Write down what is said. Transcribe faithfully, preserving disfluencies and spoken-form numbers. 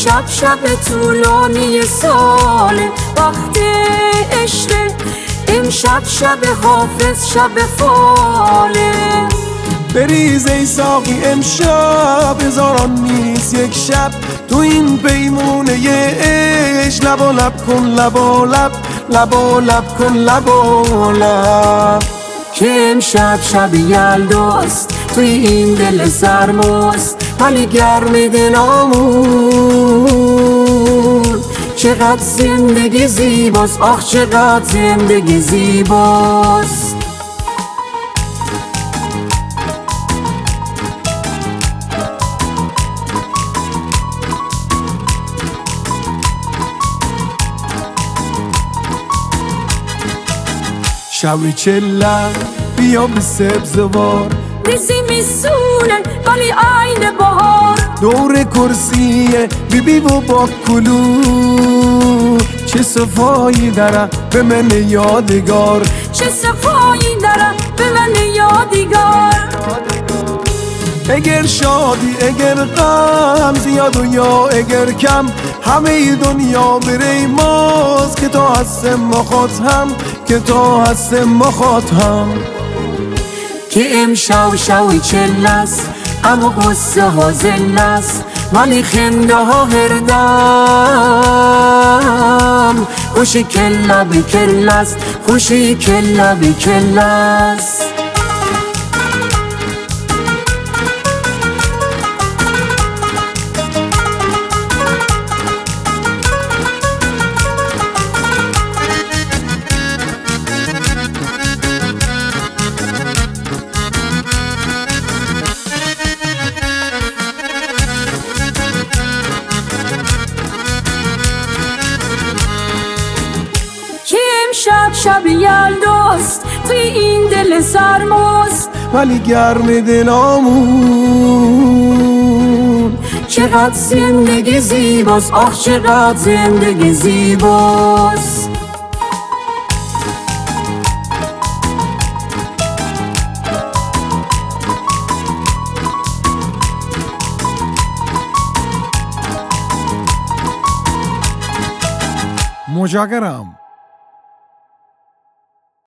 امشب شب طولانی ساله، وقت عشق، امشب شب حافظ شب فاله. بریز ای ساقی امشب، هزاران نیست یک شب تو این پیمونه عشق. لب و لب کن لب و لب، لب و لب کن لب و لب، که امشب شب یلداست توی این دل سرماست، ولی گرم دلامون. چقدر زندگی زیباست، آخ چقدر زندگی زیباست. شوی چلن بیا به سبزوار، ریزی میسونه ولی عین بهار. دور کرسیه بی بی و با کلو، چه صفایی داره به من یادگار، چه صفایی داره به من یادگار. اگر شادی اگر غم، زیاد و یا اگر کم، همه دنیا بره ماست که تو هستم مخاط هم، که تو هستم مخاط هم. که امشب شوی چلست اما قصه ها زلست، ولی خنده ها هردم. خوشی کله به کلست، خوشی کله به کلست. امشب شب یلداست توی این دل سرماست، ولی گرم دلامون. چقدر زندگی زیباست، آخ چقدر زندگی زیباست. مجاگرم